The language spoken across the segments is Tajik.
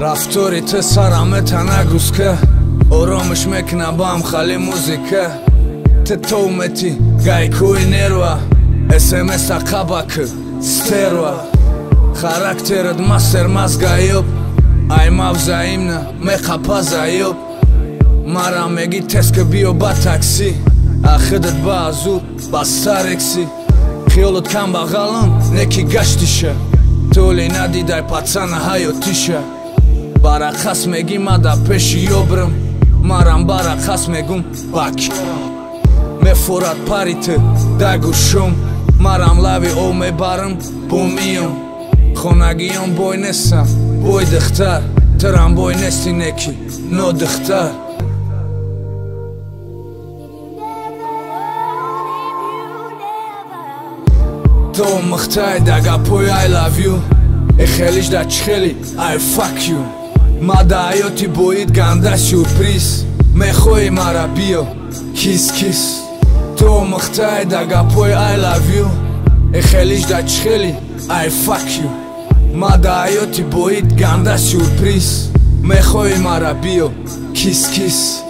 Raftorit sarametan aguska Oromish mekna bam khali muzika Te toumeti gaikuj nerva SMS akabak sterva Charakterat master mazgayub Ayma vzaimna mekhapa zayub Mara megi teske bio ba taksi Akhidet ba azur ba stareksi Khiyolot kam baghalon neki gashtisha Toli nadidai patsana hayotisha Barakhas megi mada peshi yobrım Maram barakhas megum bakirım Mefurat parite daguşum Maram lavi o me barım bumiyum Khonagiyon boy nesam boy dıkhtar Tram boy nesti neki no dıkhtar To mıhtay dagapoy I love you Ekhelish da chkheli I fuck you Mada ayoti boyit ganda surpriz Mekhoy mara bio kiss kiss To mıhtay dagapoy I love you Ekhelish da chkheli I fuck you Mada ayoti boyit ganda surpriz Mekhoy mara bio kiss kiss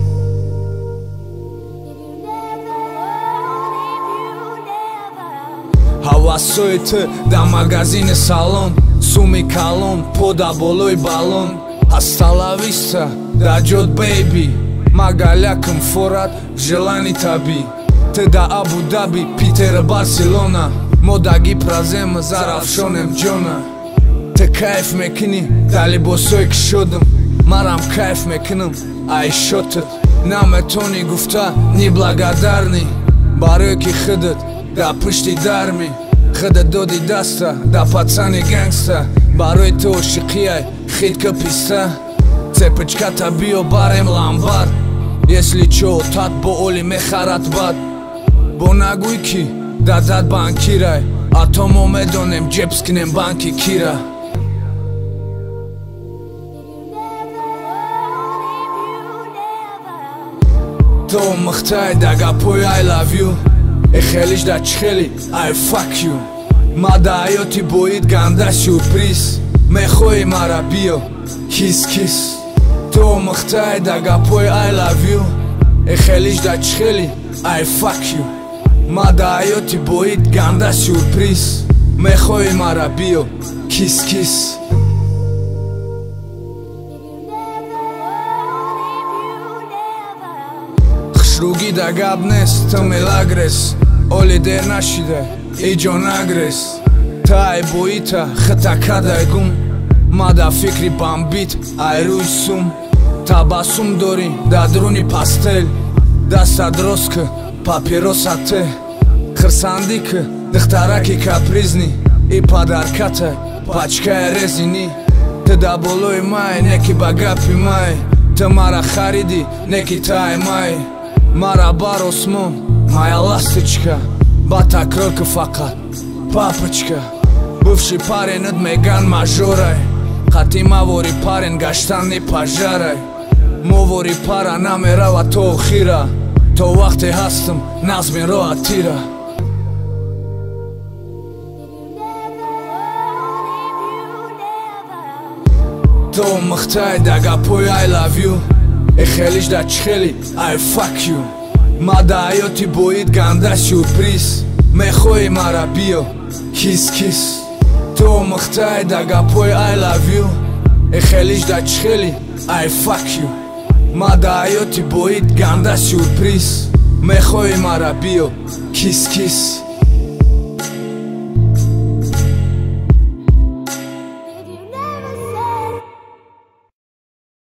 Havasoyte da magazine salon Sumi kalon poda boloj balon Hasta la vista da jod baby Magalakım forat jelani tabi Te da Abu Dhabi Peter Barcelona Modagi prazem zarafshonem jona Te kayf mekini dali bosoy kishodim Maram kayf mekinim ay shotet Nametoni gufta ni blagodarni Baroy ki khidet da pishti darmi Khidet dodi dasta da patsani gangsta Baroy to shiqiyay khid kapista Цепочката био барем ламбар Если чо тат бо оли мехарат бад Бо нагуй ки дадад банкирай А то мо медонем джебскинем банки кира То мыхтай дагапой I love you Ekhelish da chkheli I fuck you Mada ayoti boyit ganda surpriz Mekhoy mara bio kiss kiss To mıhtay dagapoy I love you Ekhelish da chkheli I fuck you Mada ayoti boyit ganda surpriz Mekhoy mara bio kiss kiss Khshrugi da gabnes tmelagres Oli der nashide ijon agres Tai boita khatakada gum Mada fikri bambit ayruy sum Tabasum dori da druni pastel Dasta droska papirosate Khirsandik dkhtaraki kaprizni I padarkata pachka rezini Te da boloy mai neki bagapi mai Te mara kharidi neki tai mai Mara barosmon моя ласточка Бата крылка факат папочка Бывший парень от Меган Мажорай Хатима вори парень гаштан не пожарай Мо вори пара намерава то хира То вақте ҳастам назми роҳ тира То мыхтай дагапой I love you Ekhelish da chkheli I fuck you Mada ayoti boyit ganda surpriz Mekhoy mara bio kiss kiss To mıhtay dagapoy I love you Ekhelish da chkheli I fuck you Mada ayoti boyit ganda surpriz Mekhoy mara bio kiss kiss